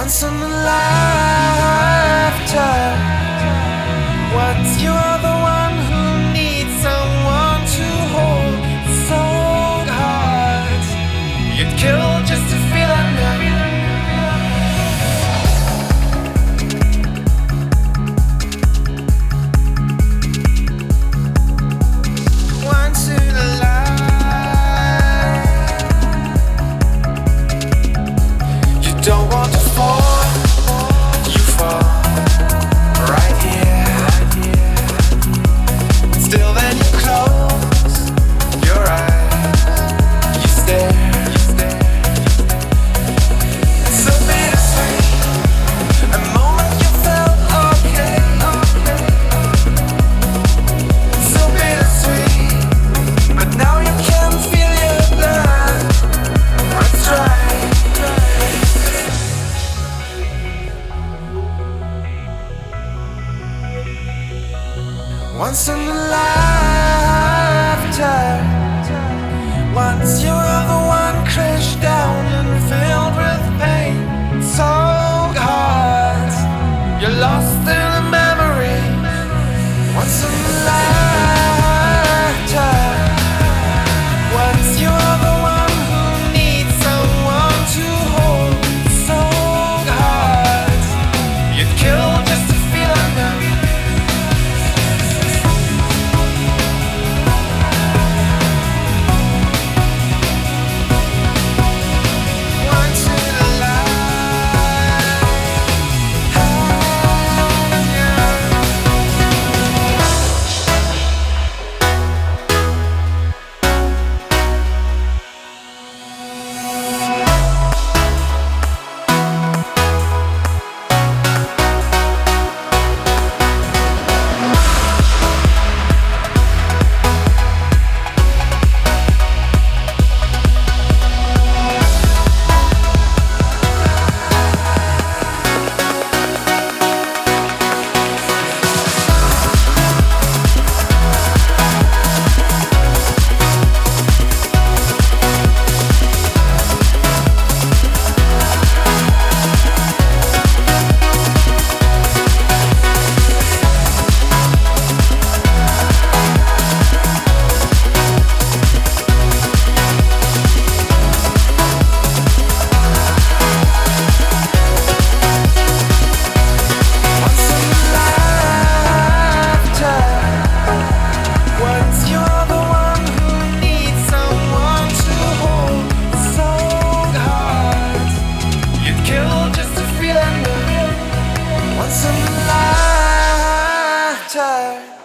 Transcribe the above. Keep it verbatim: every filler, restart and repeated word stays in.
Once in a lifetime. Once you are the one who needs someone to hold so hard, you'd kill just to feel enough. Once in a life, you don't want to fall, you fall right here. Still then you close your eyes, you stare. It's so bittersweet. A moment you felt okay. So bittersweet, but now you can feel your blood. Let's try. Once in a lifetime. Once you were the one crushed down and filled with pain so hard, you're lost in a memory. Once in a lifetime. Once you were the one who needs someone to hold so hard, you'd kill just to feel enough. Once in a lifetime.